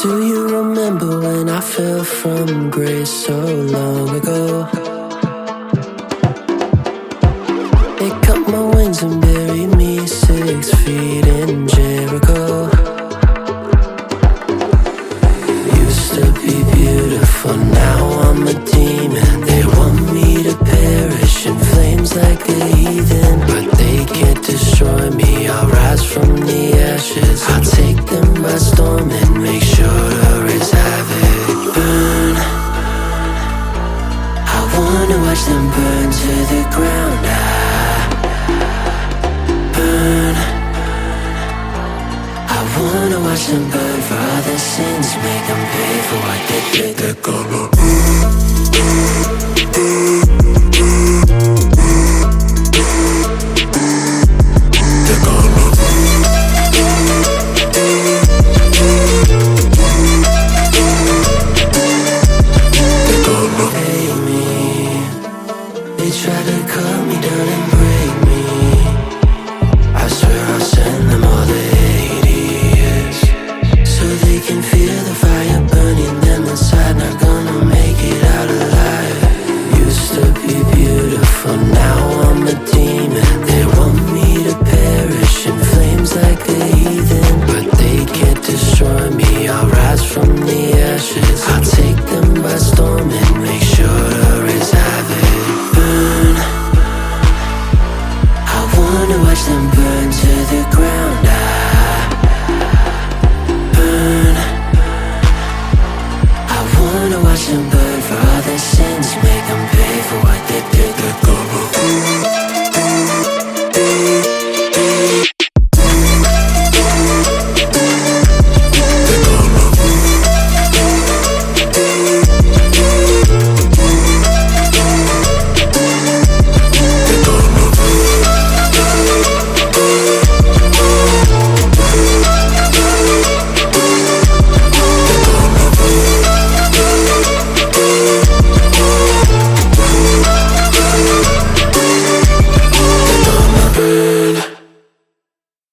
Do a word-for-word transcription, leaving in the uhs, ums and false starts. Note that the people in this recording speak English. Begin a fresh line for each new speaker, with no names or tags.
Do you remember when I fell from grace so long ago? They cut my wings and buried me six feet in Jericho. Used to be beautiful, now I'm a demon. They want me to perish in flames like a heathen, but they can't destroy me. I'll rise from the ashes. I'll take them by storm and make sure to raise havoc. Burn, I wanna watch them burn to the ground. I burn, I wanna watch them burn for all their sins. Make them pay for what they did. They're gonna try to cut me down and break me. I swear I'll send